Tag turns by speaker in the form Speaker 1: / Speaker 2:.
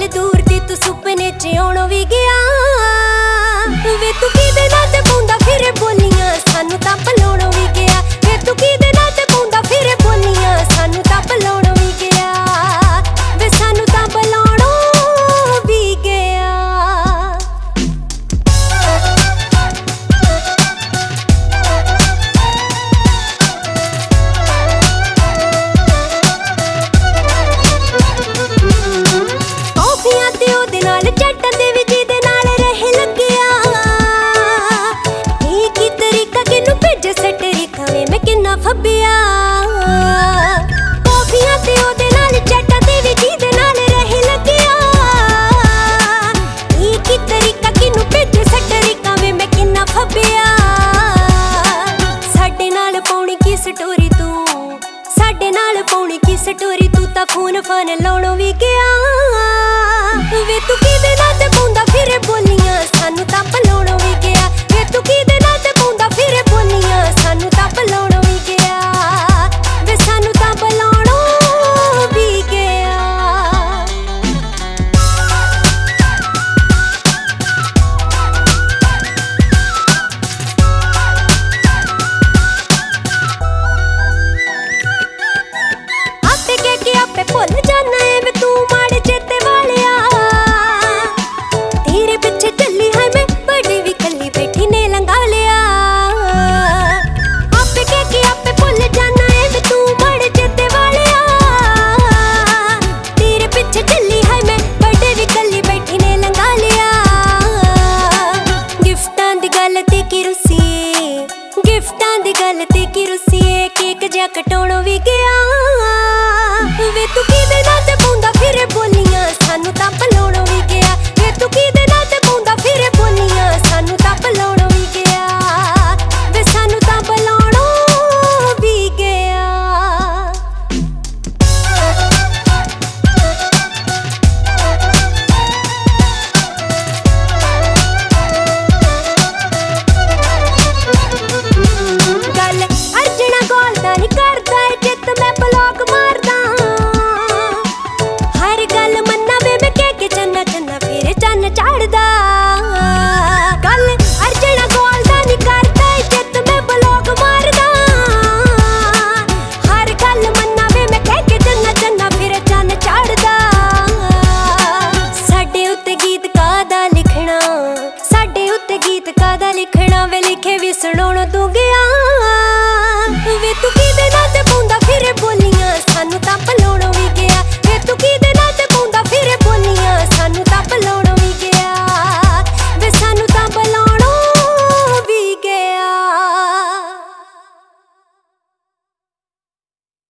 Speaker 1: ਬੜੇ ਦੂਰ ਦੀ ਤੂੰ ਸੁਪਨੇ ਚ ਆਉਣੋਂ ਵੀ ਗਿਆ ਵੇ ਤੂੰ ਕਿਹਦੇ ਨਾਲ ਤੇ ਪਾਉਂਦਾ ਫਿਰੇ ਬੋਲੀਆਂ ਸਾਨੂੰ ਤਾਂ ਬੁਲਾਉਣੋਂ ਵੀ ਗਿਆ ਵੇ ਤੂੰ ਕਿਹਦੇ ਨਾਲ ਤੇ ਪਾਉਂਦਾ ਫਿਰੇ ਬੋਲੀਆਂ ਸਾਨੂੰ ਤਾਂ ਬੁਲਾਉਣੋਂ ਵੀ ਗਿਆ ਵੇ ਸਾਨੂੰ ਤਾਂ ਬੁਲਾਉਣੋਂ ਵੀ ਗਿਆ। ਕੌਫੀਆਂ ਤੇ ਉਹਦੇ ਨਾਲ ਚੱਟਾਂ ਦੇ ਵੀ ਜਿਹਦੇ ਨਾਲ ਰਹਿ ਲੱਗਿਆ ਇਹ ਕੀ ਤਰੀਕਾ ਕਿਨੂੰ ਭੇਜੇ ਸਟਰੀਕਾ ਵੇ ਮੈਂ ਕਿੰਨਾ ਫੱਬਿਆ ਕੌਫੀਆਂ ਤੇ ਉਹਦੇ ਨਾਲ ਚੱਟਾਂ ਦੇ ਵੀ ਜਿਹਦੇ ਨਾਲ ਰਹਿ ਲੱਗਿਆ ਇਹ ਕੀ ਤਰੀਕਾ ਕਿਨੂੰ ਭੇਜੇ ਸਟਰੀਕਾ ਵੇ ਮੈਂ ਕਿੰਨਾ ਫੱਬਿਆ। ਸਾਡੇ ਨਾਲ ਪਾਉਣੀ ਕੀ ਸਟੋਰੀ ਤੂੰ ਸਾਡੇ ਨਾਲ ਪਾਉਣੀ ਕੀ ਸਟੋਰੀ ਤੂੰ ਤਾਂ ਫੋਨ ਫਾਨ ਲਾਉਣੋਂ ਵੀ ਗਿਆ ਵੇ ਤੂੰ ਕਿਹਦੇ ਨਾਲ ਤੇ ਪਾਉਂਦਾ ਫਿਰੇ ਬੋਲੀਆਂ ਸਾਨੂੰ ਤਾਂ ਬੁਲਾਉਣੋਂ ਵੀ ਗਿਆ ਵੇ ਤੂੰ ਕਿਹਦੇ ਨਾਲ ਤੇ ਪਾਉਂਦਾ ਫਿਰੇ ਬੋਲੀਆਂ ਸਾਨੂੰ ਤਾਂ ਬੁਲਾਉਣੋਂ ਵੀ ਗਿਆ ਵੇ ਸਾਨੂੰ ਤਾਂ ਬੁਲਾਉਣੋਂ ਵੀ ਗਿਆ। ਆਪੇ ਕਹਿ ਕੇ ਆਪੇ ਭੁੱਲ ਜਾਣਾ ਏ ਵੇ ਤੂੰ ਮਾੜੇ ਚੇਤੇ ਵਾਲਿਆ ਤੇਰੇ ਪਿੱਛੇ ਚੱਲੀ ਹੈ ਮੈਂ ਬੜੀ ਵੀ ਕੱਲੀ ਬੈਠੀ ਨੇ ਲੰਘਾ ਲਿਆ ਆਪੇ ਕਹਿ ਕੇ ਆਪੇ ਭੁੱਲ ਜਾਣਾ ਏ ਵੇ ਤੂੰ ਮਾੜੇ ਚੇਤੇ ਵਾਲਿਆ ਤੇਰੇ ਪਿੱਛੇ ਚੱਲੀ ਹੈ ਮੈਂ ਬੜੀ ਵੀ ਕੱਲੀ ਬੈਠੀ ਨੇ ਲੰਘਾ ਲਿਆ। ਗਿਫਟਾਂ ਦੀ ਗੱਲ ਤੇ ਕੀ ਰੁੱਸੀਏ ਗਿਫਟਾਂ ਦੀ ਗੱਲ ਤੇ ਕੀ ਰੁੱਸੀਏ ਕੇਕ ਜਿਹਾ ਕਟਾਉਣੋਂ ਵੀ ਗਿਆ ਵੇ ਤੂੰ ਕਿਹਦੇ ਨਾਲ ਤੇ ਪਾਉਂਦਾ ਫਿਰੇ ਬੋਲੀਆਂ ਸਾਨੂੰ ਤਾਂ ਬੁਲਾਉਣੋਂ ਵੀ ਗਿਆ ਵੇ ਤੂੰ ਕਿਹਦੇ ਨਾਲ ਤੇ ਪਾਉਂਦਾ ਫਿਰੇ ਬੋਲੀਆਂ ਸਾਨੂੰ ਤਾਂ ਬੁਲਾਉਣੋਂ ਵੀ ਗਿਆ ਵੇ ਸਾਨੂੰ ਤਾਂ ਬੁਲਾਉਣੋਂ ਵੀ ਗਿਆ। ਗੱਲ ਅਰਜਣਾ ਗੋਲਦਾ ਨਹੀਂ ਕਰਦਾ ਏ ਜਿੱਤ ਮੈਂ ਬਲੌਕ ਮਾਰਦਾ ਹਰ ਗੱਲ ਮੰਨਾ ਵੇ ਮੈਂ ਕਹਿ ਕੇ ਚੰਨਾ ਚੰਨਾ ਫਿਰ ਚੰਨ ਚੜਦਾ ਗੱਲ ਅਰਜਣਾ ਗੋਲਦਾ ਨਹੀਂ ਕਰਦਾ ਏ ਜਿੱਤ ਮੈਂ ਬਲੌਕ ਮਾਰਦਾ ਹਰ ਗੱਲ ਮੰਨਾ ਵੇ ਮੈਂ ਕਹਿ ਕੇ ਚੰਨਾ ਚੰਨਾ ਫਿਰ ਚੰਨ ਚੜਦਾ। ਸਾਡੇ ਉੱਤੇ ਗੀਤ ਕਾਹਦਾ ਲਿਖਣਾ ਸਾਡੇ ਉੱਤੇ ਗੀਤ ਕਾਹਦਾ ਲਿਖਣਾ ਵੇ ਲਿਖੇ ਵੀ ਸੁਣਾਉਣੋਂ ਤੂੰ ਗਿਆ ਵੇ ਤੂੰ ਕਿਹਦੇ ਨਾਲ ਤੇ ਪਾਉਂਦਾ ਫਿਰੇ ਬੋਲੀਆਂ ਸਾਨੂੰ ਤਾਂ